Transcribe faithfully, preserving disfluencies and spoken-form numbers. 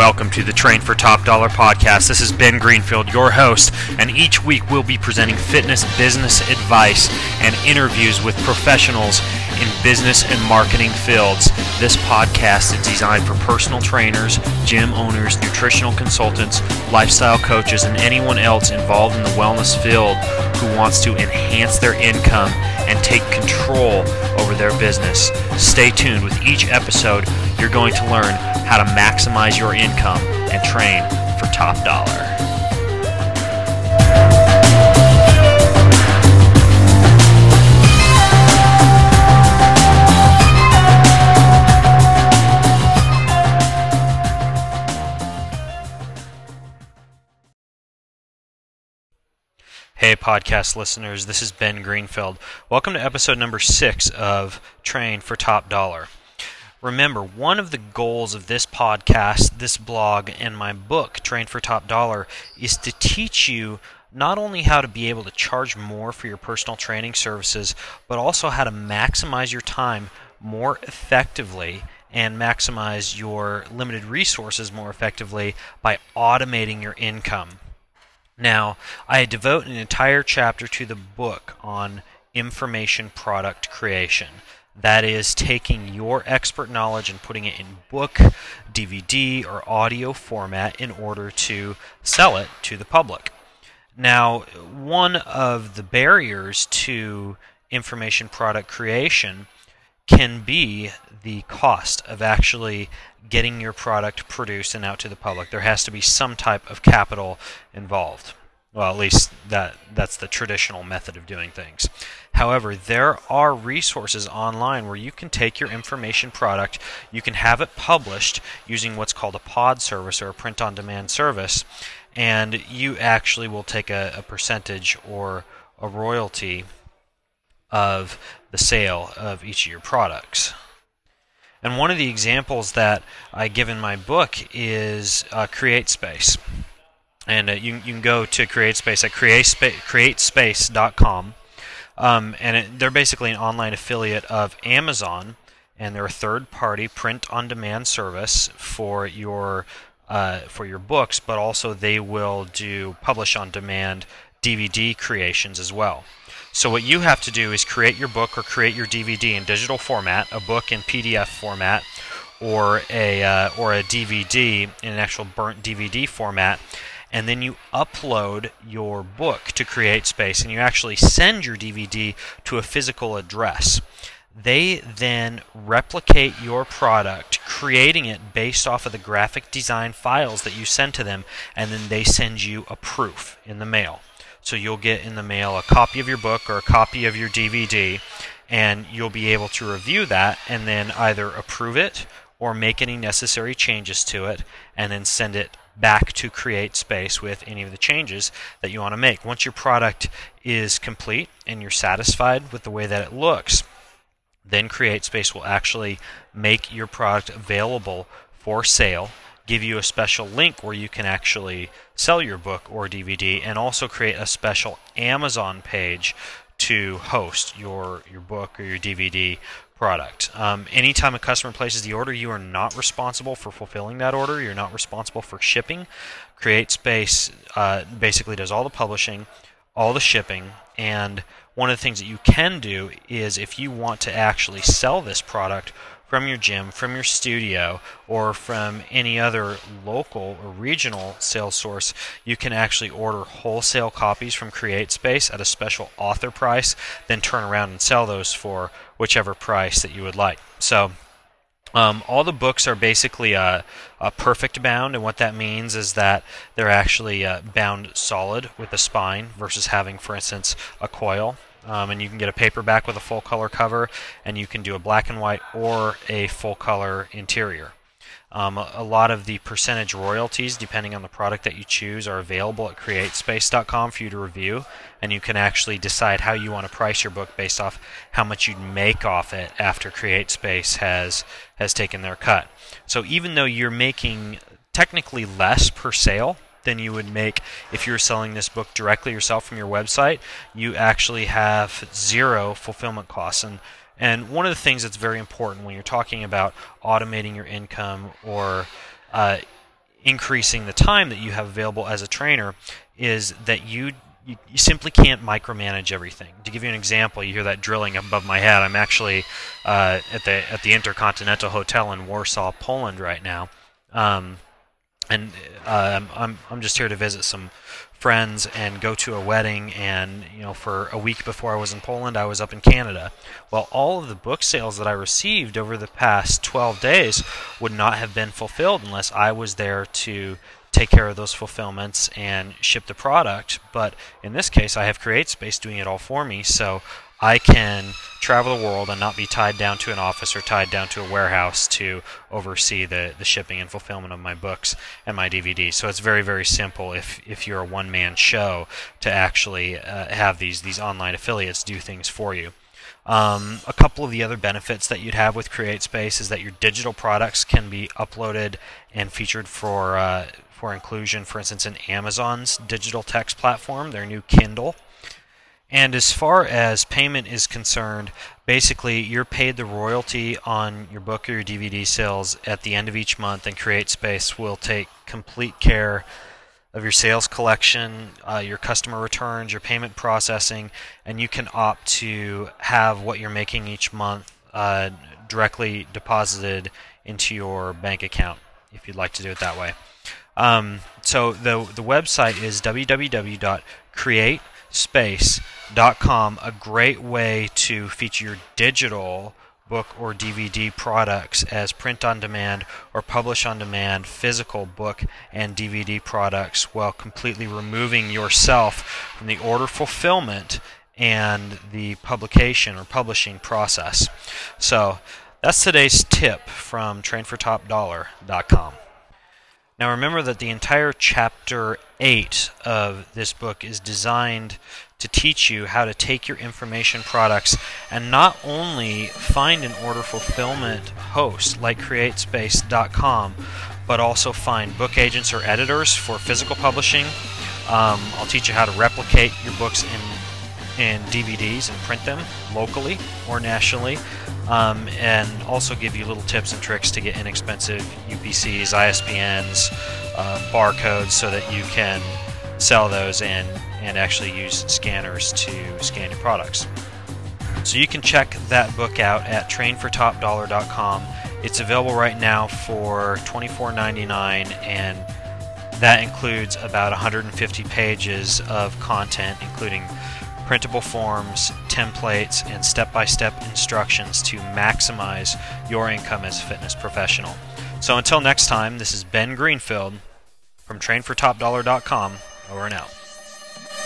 welcome to the Train for Top Dollar podcast. This is Ben Greenfield, your host, and each week we'll be presenting fitness business advice and interviews with professionals in business and marketing fields. This podcast is designed for personal trainers, gym owners, nutritional consultants, lifestyle coaches, and anyone else involved in the wellness field who wants to enhance their income and take control over their business. Stay tuned. With each episode, you're going to learn how to maximize your income and train for top dollar. Hey podcast listeners, this is Ben Greenfield. Welcome to episode number six of Train for Top Dollar. Remember, one of the goals of this podcast, this blog, and my book, Train for Top Dollar, is to teach you not only how to be able to charge more for your personal training services, but also how to maximize your time more effectively and maximize your limited resources more effectively by automating your income. Now, I devote an entire chapter to the book on information product creation. That is taking your expert knowledge and putting it in book, D V D, or audio format in order to sell it to the public. Now, one of the barriers to information product creation can be the cost of actually getting your product produced and out to the public. There has to be some type of capital involved. Well, at least that that's the traditional method of doing things. However, there are resources online where you can take your information product, you can have it published using what's called a pod service or a print-on-demand service, and you actually will take a, a percentage or a royalty of the sale of each of your products. And one of the examples that I give in my book is uh, CreateSpace. And uh, you, you can go to CreateSpace at create space dot com. Um, and it, they're basically an online affiliate of Amazon, and they're a third-party print-on-demand service for your uh, for your books, but also they will do publish-on-demand D V D creations as well. So what you have to do is create your book or create your D V D in digital format, a book in P D F format, or a uh, or a D V D in an actual burnt D V D format, and then you upload your book to CreateSpace, and you actually send your D V D to a physical address. They then replicate your product, creating it based off of the graphic design files that you send to them, and then they send you a proof in the mail. So you'll get in the mail a copy of your book or a copy of your D V D, and you'll be able to review that and then either approve it or make any necessary changes to it, and then send it back to CreateSpace with any of the changes that you want to make. Once your product is complete and you're satisfied with the way that it looks, then CreateSpace will actually make your product available for sale, give you a special link where you can actually sell your book or D V D, and also create a special Amazon page to host your, your book or your D V D product. Um, anytime a customer places the order, you are not responsible for fulfilling that order. You're not responsible for shipping. CreateSpace uh, basically does all the publishing, all the shipping, and one of the things that you can do is if you want to actually sell this product from your gym, from your studio, or from any other local or regional sales source, you can actually order wholesale copies from CreateSpace at a special author price, then turn around and sell those for whichever price that you would like. So um, all the books are basically uh, uh, perfect bound, and what that means is that they're actually uh, bound solid with a spine versus having, for instance, a coil. Um, and you can get a paperback with a full color cover, and you can do a black and white or a full color interior. Um, a, a lot of the percentage royalties, depending on the product that you choose, are available at create space dot com for you to review, and you can actually decide how you want to price your book based off how much you'd make off it after CreateSpace has has taken their cut. So even though you're making technically less per sale than you would make if you were selling this book directly yourself from your website, you actually have zero fulfillment costs. And and one of the things that's very important when you're talking about automating your income or uh, increasing the time that you have available as a trainer is that you You, you simply can't micromanage everything. To give you an example, you hear that drilling above my head. I'm actually uh, at the at the Intercontinental Hotel in Warsaw, Poland, right now, um, and uh, I'm I'm just here to visit some friends and go to a wedding. And you know, for a week before I was in Poland, I was up in Canada. Well, all of the book sales that I received over the past twelve days would not have been fulfilled unless I was there to take care of those fulfillments and ship the product. But in this case, I have CreateSpace doing it all for me, so I can travel the world and not be tied down to an office or tied down to a warehouse to oversee the, the shipping and fulfillment of my books and my D V Ds. So it's very, very simple if, if you're a one-man show to actually uh, have these, these online affiliates do things for you. Um, a couple of the other benefits that you'd have with CreateSpace is that your digital products can be uploaded and featured for uh, for inclusion, for instance, in Amazon's digital text platform, their new Kindle. And as far as payment is concerned, basically you're paid the royalty on your book or your D V D sales at the end of each month, and CreateSpace will take complete care of your sales collection, uh, your customer returns, your payment processing, and you can opt to have what you're making each month uh, directly deposited into your bank account if you'd like to do it that way. Um, so the the website is w w w dot create space dot com, a great way to feature your digital book or D V D products as print-on-demand or publish-on-demand physical book and D V D products, while completely removing yourself from the order fulfillment and the publication or publishing process. So that's today's tip from train for top dollar dot com. Now remember that the entire chapter eight of this book is designed to teach you how to take your information products and not only find an order fulfillment host like CreateSpace dot com, but also find book agents or editors for physical publishing. Um, I'll teach you how to replicate your books in, in D V Ds and print them locally or nationally. Um, and also give you little tips and tricks to get inexpensive U P Cs, I S B Ns, uh, barcodes, so that you can sell those and, and actually use scanners to scan your products. So you can check that book out at train for top dollar dot com. It's available right now for twenty-four ninety-nine, and that includes about one hundred fifty pages of content, including printable forms, templates, and step-by-step instructions to maximize your income as a fitness professional. So until next time, this is Ben Greenfield from train for top dollar dot com. Over and out.